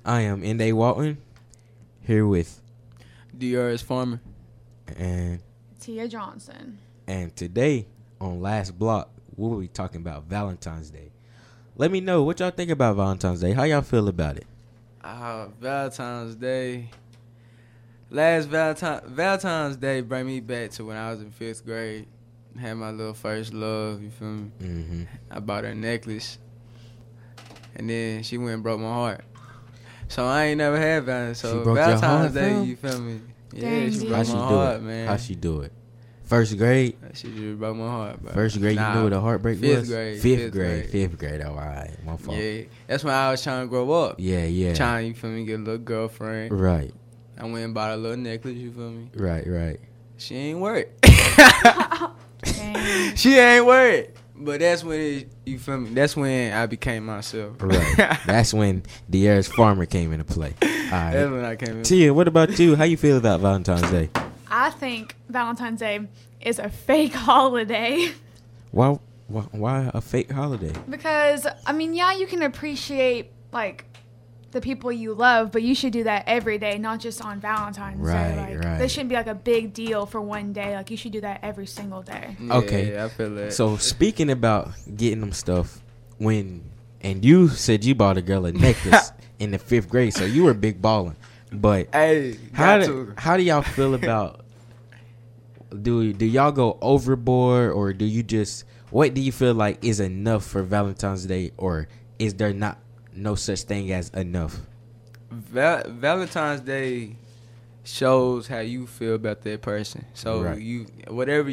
I am N.A. Walton, here with DRS Farmer. and Tia Johnson. today on Last Block, we'll be talking about Valentine's Day. Let me know what y'all think about Valentine's Day. How y'all feel about it? Valentine's Day. Valentine's Day bring me back to when I was in 5th grade. Had my little first love, you feel me? Mm-hmm. I bought her a necklace. And then she went and broke my heart. So I ain't never had Valentine's. So She broke your Valentine's heart, Day, fam? you feel me? Dang, Yeah, she dude. broke How she my do heart, it? man. How she do it? First grade? She just broke my heart, bro. First grade, Nah, you knew what a heartbreak fifth was? grade, Fifth fifth grade. grade. Fifth grade. Oh, all right. My fault. Yeah, that's when I was trying to grow up. Yeah. Trying, you feel me, get a little girlfriend. Right. I went and bought a little necklace, you feel me? Right. She ain't worried. Dang. She ain't worried. But that's when you feel me? That's when I became myself. Right. That's when DRS Farmer came into play. All right. That's when I came in. Tia, what about you? How you feel about Valentine's Day? I think Valentine's Day is a fake holiday Why a fake holiday? because, I mean, yeah, you can appreciate, like, the people you love, but you should do that every day, not just on Valentine's Day. Like, this shouldn't be, like, a big deal for one day. Like, you should do that every single day. Yeah, Okay. I feel that. So speaking about getting them stuff, and you said you bought a girl a necklace in the 5th grade, so you were big balling. But hey, how got do, to. how do y'all feel about? Do y'all go overboard, or do you just? What do you feel like is enough for Valentine's Day, or is there no such thing as enough? Valentine's Day shows how you feel about that person. So Right. whatever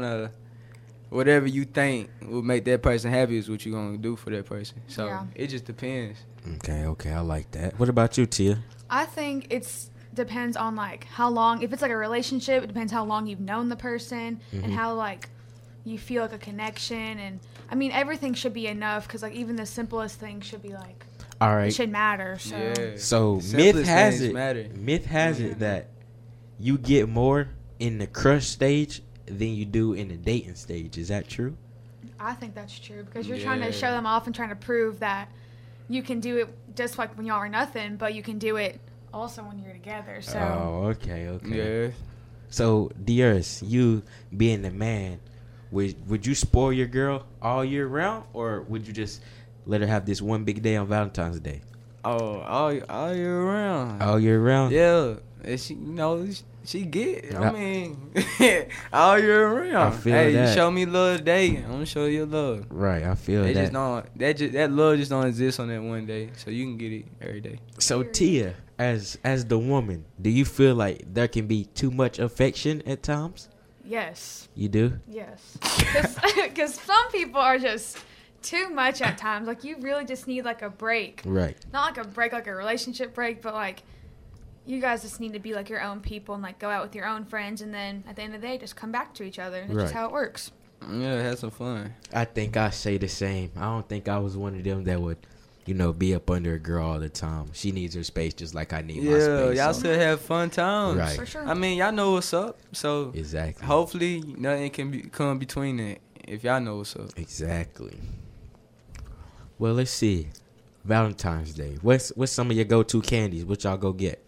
you think will make that person happy is what you're gonna do for that person. So Yeah. it just depends. Okay, I like that. What about you, Tia? I think it's depends on, like, how long. If it's, like, a relationship, it depends how long you've known the person and how, like, you feel like a connection. And, I mean, everything should be enough because, like, even the simplest thing should be, like, All it right. should matter. So, Yeah. So myth Simplest has things it. matter. Myth has it that you get more in the crush stage than you do in the dating stage. Is that true? I think that's true because you're trying to Yeah. show them off and trying to prove that you can do it just like when y'all are nothing, but you can do it also when you're together. So, Oh, okay. Yeah. So, Dearest, you being the man, would you spoil your girl all year round, or would you just let her have this one big day on Valentine's Day? Oh, all year round. All year round? Yeah. And she get it. Yeah. I mean, all year round. I feel hey, that. you show me love today, I'm gonna show you love. Right, I feel They that. just don't. That love just don't exist on that one day. So you can get it every day. So, Tia, as the woman, do you feel like there can be too much affection at times? yes. You do? Yes. Because some people are just too much at times. Like, you really just need, like, a break. Right. Not like a break, like a relationship break, but, like, you guys just need to be, like, your own people and, like, go out with your own friends. And then at the end of the day, just come back to each other. That's just Right. how it works. Yeah, have some fun. I think I say the same. I don't think I was one of them that would, be up under a girl all the time. She needs her space just like I need my Yeah, space. y'all so- still have fun times. Right. For sure. I mean, y'all know what's up. So Exactly. hopefully nothing can come between it if y'all know what's up. Exactly. Well, let's see. Valentine's Day. What's some of your go-to candies? What y'all go get?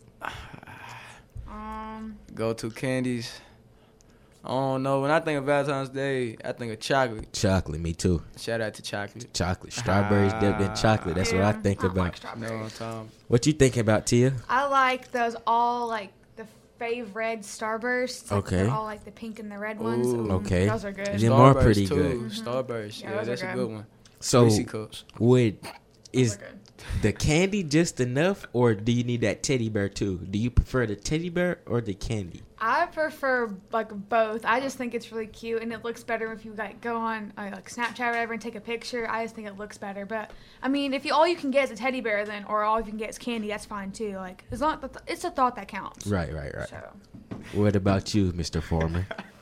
Go to candies. I don't know. When I think of Valentine's Day, I think of chocolate. Chocolate. Me too. Shout out to chocolate. Chocolate. Strawberries dipped in chocolate. That's what I think I don't like about. You know what I'm strawberries. talking What you thinking about, Tia? I like those all, like, the fave red Starbursts. Like, Okay. They're all, like, the pink and the red ones. Ooh. Okay. Those are good. Yeah. Them are Starburst, pretty too. good. Starburst. Yeah, Yeah, those that's are a good. good one. So, Reese's Cups. is Those are good. the candy just enough, or do you need that teddy bear too? Do you prefer the teddy bear or the candy? I prefer, like, both. I just think it's really cute, and it looks better if you, like, go on, like, Snapchat or whatever and take a picture. I just think it looks better. But, I mean, if all you can get is a teddy bear, then, or all you can get is candy, that's fine, too. Like, as long it's a thought that counts. Right. So, What about you, Mr. Foreman?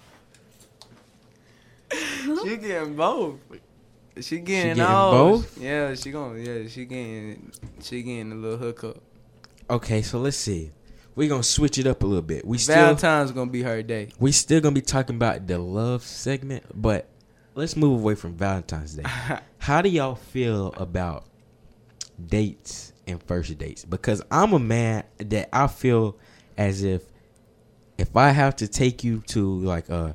She getting both. She getting getting all. both? Yeah, she getting a little hookup. Okay, so let's see. We're gonna switch it up a little bit. We Valentine's gonna be her day. still gonna be talking about the love segment, but let's move away from Valentine's Day. How do y'all feel about dates and first dates? Because I'm a man that I feel as if I have to take you to like a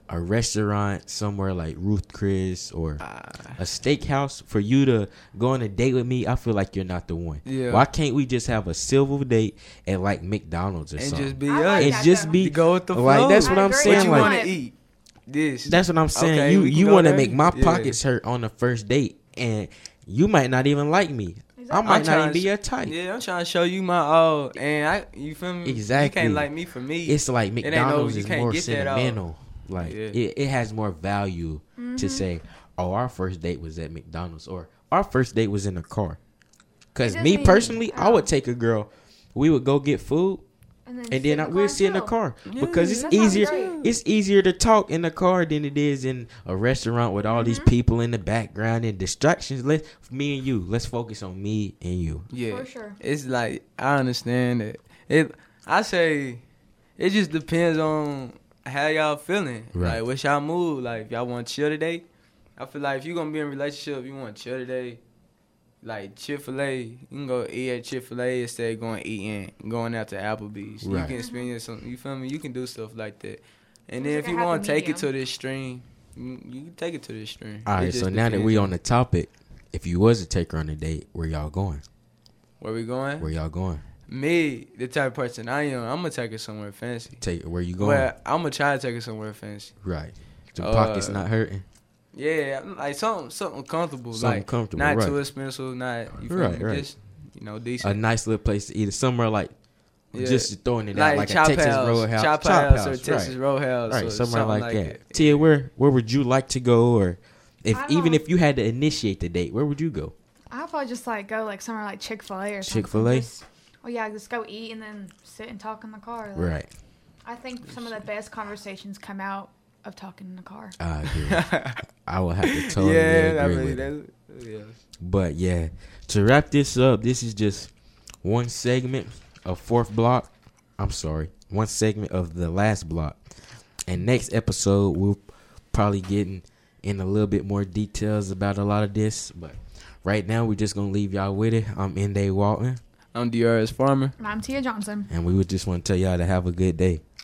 restaurant somewhere like Ruth Chris or a steakhouse for you to go on a date with me, I feel like you're not the one. Yeah. Why can't we just have a civil date at like McDonald's or And something? just be I us. like And that just though. be Go with the flow. like that's what I I'm agree. saying. What you Like want to eat? This. that's what I'm saying. Okay, we can you go want to there. make my Yeah. pockets hurt on the first date, and you might not even like me. I Exactly. might I'm not even trying be to- your type. Yeah, I'm trying to show you my all, and you feel me? Exactly. You can't like me for me. It's like ain't no- McDonald's you is can't more get that out. sentimental. Like Yeah. it has more value to say, oh, our first date was at McDonald's or our first date was in a car. Because It me doesn't personally, even- I would take a girl. We would go get food, and sit then in the we'd car sit in the too. car Yeah, because it's that sounds easier. great. It's easier to talk in the car than it is in a restaurant with all these people in the background and distractions. Me and you. Let's focus on me and you. Yeah, For sure. it's like I understand that. I say it just depends on how y'all feeling. Right. Like what's y'all mood? Like if y'all want to chill today, I feel like if you gonna be in a relationship, you want to chill today. Like Chick-fil-A, you can go eat at Chick-fil-A instead of going eating, going out to Applebee's. Right. You can experience something. You feel me? You can do stuff like that. And It's then like if a you happy want to take it medium. to this stream, you can take it to this stream. All It right. just So now that depends we on the topic, if you was to take her on a date, where y'all going? where we going. Where y'all going? Me, the type of person I am, I'm gonna take her somewhere fancy. Where you going? Well, I'm gonna try to take her somewhere fancy. Right. The pockets Uh, not hurting. Yeah, like something comfortable, Something like comfortable, not right. too expensive, not you feel Right, me? right. Just A decent. nice little place to eat. Somewhere like Yeah. just throwing it like out like a Chop Texas House, Roadhouse. Chop House, or Texas right. Roadhouse, Right, or somewhere something like that. it. Tia, where would you like to go, or I don't even know. if you had to initiate the date, where would you go? I'll probably just like go like somewhere like Chick-fil-A or something. Chick-fil-A? Oh yeah, just go eat and then sit and talk in the car. Like, Right. I think some of the best conversations come out of talking in the car. I agree. I will have to totally Yeah, I agree mean with it. yeah. But yeah, to wrap this up, this is just one segment of fourth block. I'm sorry, one segment of the last block. And next episode, we'll probably get in a little bit more details about a lot of this. But right now, we're just going to leave y'all with it. I'm Nday Walton. I'm DRS Farmer. And I'm Tia Johnson. And we would just want to tell y'all to have a good day.